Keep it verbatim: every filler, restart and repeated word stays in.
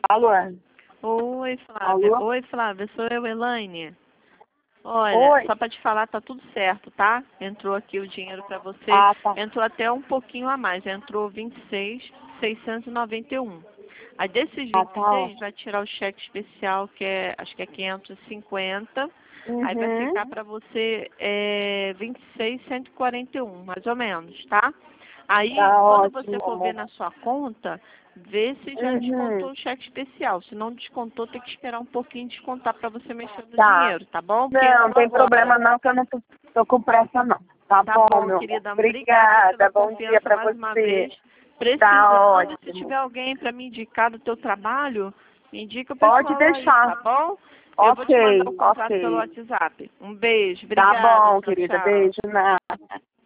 Alô? Oi, Flávia. Alô? Oi, Flávia. Sou eu, Elaine. Olha, Oi. só para te falar, tá tudo certo, tá? Entrou aqui o dinheiro para você. Ah, tá. Entrou até um pouquinho a mais. Entrou vinte e seis mil seiscentos e noventa e um. Aí desses Ah, vinte tá e seis ótimo. vai tirar o cheque especial, que é, acho que é quinhentos e cinquenta. Aí vai Uhum. ficar para você é, vinte e seis mil cento e quarenta e um, mais ou menos, tá? Aí, Tá quando você ótimo, for ver amor. na sua conta, vê se já Uhum. descontou o cheque especial. Se não descontou, tem que esperar um pouquinho descontar para você mexer no Tá. dinheiro, tá bom? Porque Não, não entrou tem problema agora. não, que eu não tô, tô com pressa não. Tá Tá bom, bom, meu amor. querida. Obrigada pela Obrigada. Bom dia confiança pra mais uma você. vez. Tá Precisando, se ótimo. tiver alguém para me indicar do teu trabalho, me indica o Pode pessoal aí, deixar. tá bom? Eu vou te mandar Ok, o contrato pelo ok. WhatsApp. Um beijo. Tá Obrigada. bom, Tchau, querida. tchau. Beijo. Nada.